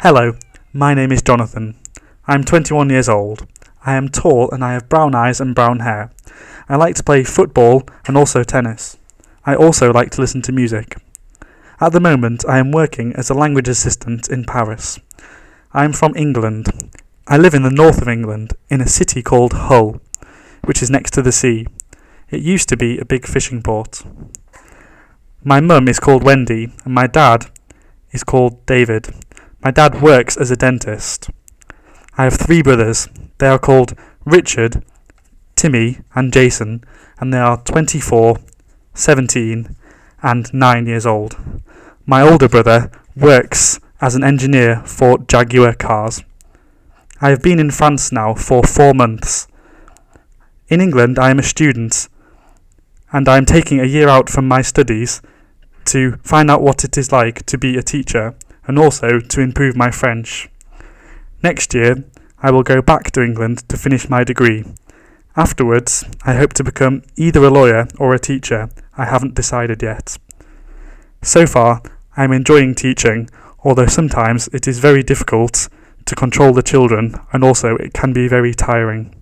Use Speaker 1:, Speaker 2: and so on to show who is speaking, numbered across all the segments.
Speaker 1: Hello, my name is Jonathan. I am 21 years old. I am tall and I have brown eyes and brown hair. I like to play football and also tennis. I also like to listen to music. At the moment, I am working as a language assistant in Paris. I am from England. I live in the north of England, in a city called Hull, which is next to the sea. It used to be a big fishing port. My mum is called Wendy and my dad is called David. My dad works as a dentist. I have 3 brothers. They are called Richard, Timmy and Jason, and they are 24, 17 and 9 years old. My older brother works as an engineer for Jaguar cars. I have been in France now for 4 months. In England I am a student and I am taking a year out from my studies to find out what it is like to be a teacher and also to improve my French. Next year I will go back to England to finish my degree. Afterwards I hope to become either a lawyer or a teacher. I haven't decided yet. So far I am enjoying teaching, although sometimes it is very difficult to control the children and also it can be very tiring.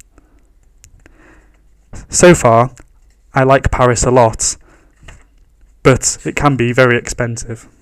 Speaker 1: So far I like Paris a lot, but it can be very expensive.